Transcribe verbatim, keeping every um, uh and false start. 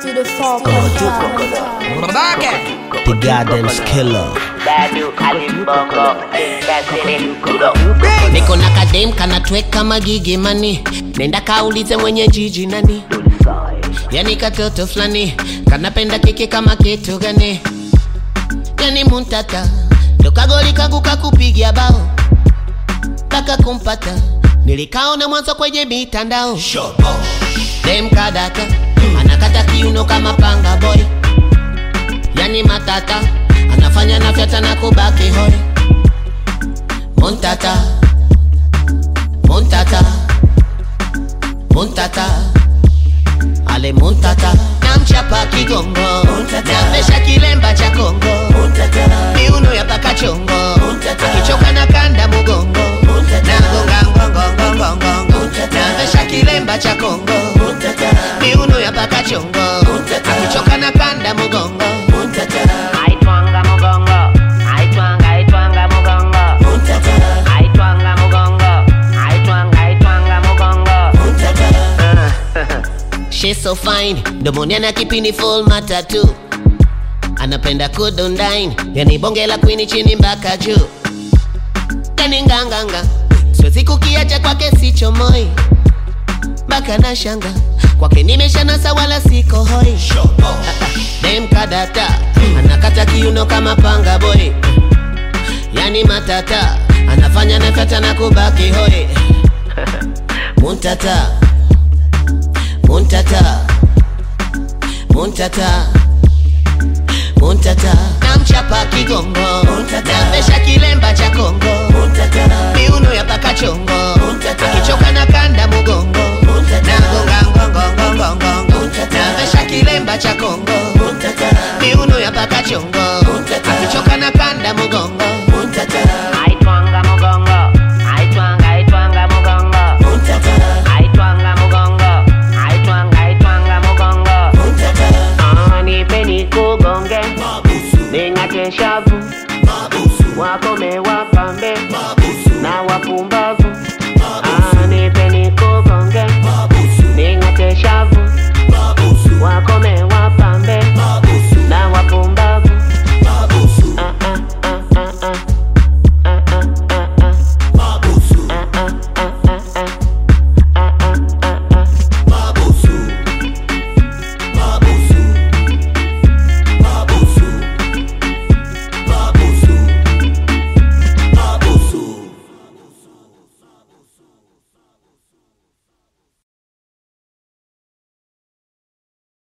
to the four point The goddamn killer. Niko na kadem kanatweka magigi mani, nenda kaulize mwenye jiji nani. Yani katoto flani kanapenda kiki kama kitu gani. Yani muntata toka goli kangu kakupigia bao taka kumpata, nilikaona mwanzo kwenye mitandao. Dem kadata anakata kiuno kama panga boy, yani matata anafanya nafyata na kubaki hoi. Muntata Muntata Muntata Ale muntata namchapa kigongo, namesha kilemba cha Kongo, miuno ya paka chongo, akichoka na kanda mugongo, nagonga ngongo ngongo, namesha kilemba cha Kongo, miuno ya paka chongo, akichoka na kanda mugongo. Aitwanga mugongo, aitwanga aitwanga mugongo, aitwanga mugongo, aitwanga aitwanga mugongo. She's so fine, domoni ana kipini full matatu, anapenda kudondine, yani bonge la queen chini mpaka juu. Yani nganganga, siwezi kukiacha kwake sicho moi, baka na shanga kwake nimeshanasa wala siko hoi. Dem kadata anakata kiuno kama panga boy, yani matata anafanya nafata na kubaki hoi. Muntata Muntata Muntata Muntata namchapa kigongo, namesha kilemba cha Kongo, miuno ya paka chongo, akichoka na kanda mugongo, nagonga ngongo ngongo, namesha kilemba cha Kongo,